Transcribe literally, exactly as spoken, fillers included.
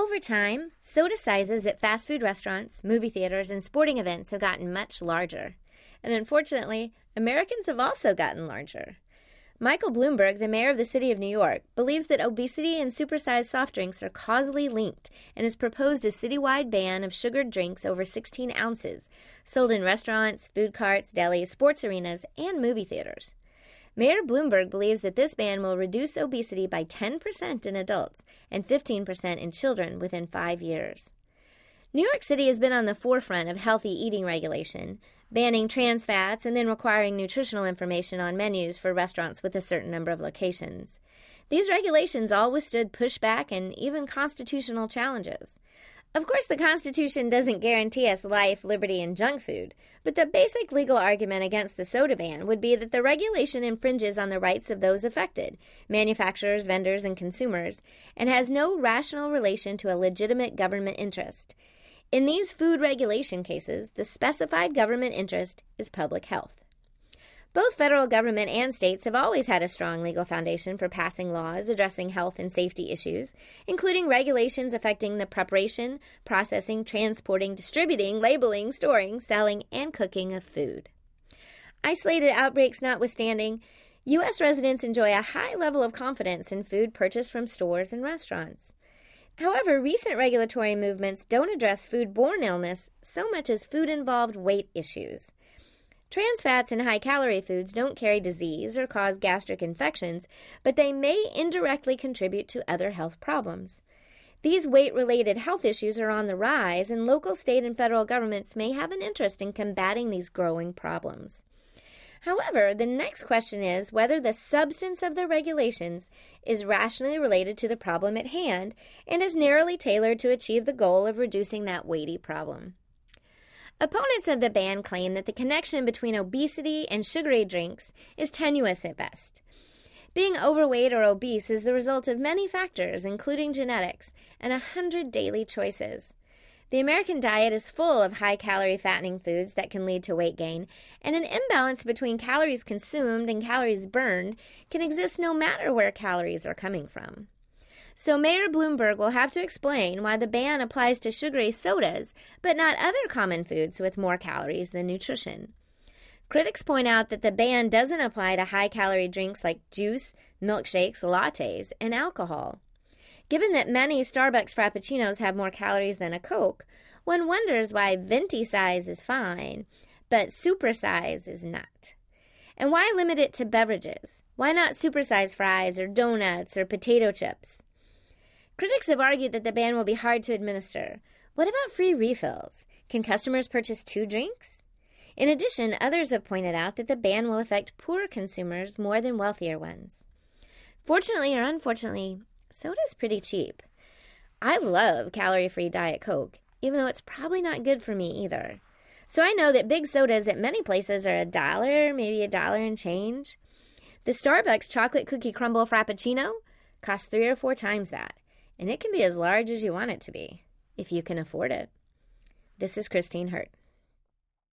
Over time, soda sizes at fast food restaurants, movie theaters, and sporting events have gotten much larger. And unfortunately, Americans have also gotten larger. Michael Bloomberg, the mayor of the city of New York, believes that obesity and supersized soft drinks are causally linked and has proposed a citywide ban of sugared drinks over sixteen ounces, sold in restaurants, food carts, delis, sports arenas, and movie theaters. Mayor Bloomberg believes that this ban will reduce obesity by ten percent in adults and fifteen percent in children within five years. New York City has been on the forefront of healthy eating regulation, banning trans fats and then requiring nutritional information on menus for restaurants with a certain number of locations. These regulations all withstood pushback and even constitutional challenges. Of course, the Constitution doesn't guarantee us life, liberty, and junk food, but the basic legal argument against the soda ban would be that the regulation infringes on the rights of those affected, manufacturers, vendors, and consumers, and has no rational relation to a legitimate government interest. In these food regulation cases, the specified government interest is public health. Both federal government and states have always had a strong legal foundation for passing laws addressing health and safety issues, including regulations affecting the preparation, processing, transporting, distributing, labeling, storing, selling, and cooking of food. Isolated outbreaks notwithstanding, U S residents enjoy a high level of confidence in food purchased from stores and restaurants. However, recent regulatory movements don't address food-borne illness so much as food-involved weight issues. Trans fats in high-calorie foods don't carry disease or cause gastric infections, but they may indirectly contribute to other health problems. These weight-related health issues are on the rise, and local, state, and federal governments may have an interest in combating these growing problems. However, the next question is whether the substance of the regulations is rationally related to the problem at hand and is narrowly tailored to achieve the goal of reducing that weighty problem. Opponents of the ban claim that the connection between obesity and sugary drinks is tenuous at best. Being overweight or obese is the result of many factors, including genetics, and a hundred daily choices. The American diet is full of high-calorie fattening foods that can lead to weight gain, and an imbalance between calories consumed and calories burned can exist no matter where calories are coming from. So Mayor Bloomberg will have to explain why the ban applies to sugary sodas, but not other common foods with more calories than nutrition. Critics point out that the ban doesn't apply to high-calorie drinks like juice, milkshakes, lattes, and alcohol. Given that many Starbucks Frappuccinos have more calories than a Coke, one wonders why venti size is fine, but supersize is not. And why limit it to beverages? Why not supersize fries or donuts or potato chips? Critics have argued that the ban will be hard to administer. What about free refills? Can customers purchase two drinks? In addition, others have pointed out that the ban will affect poorer consumers more than wealthier ones. Fortunately or unfortunately, soda's pretty cheap. I love calorie-free Diet Coke, even though it's probably not good for me either. So I know that big sodas at many places are a dollar, maybe a dollar and change. The Starbucks chocolate cookie crumble Frappuccino costs three or four times that. And it can be as large as you want it to be, if you can afford it. This is Christine Hurt.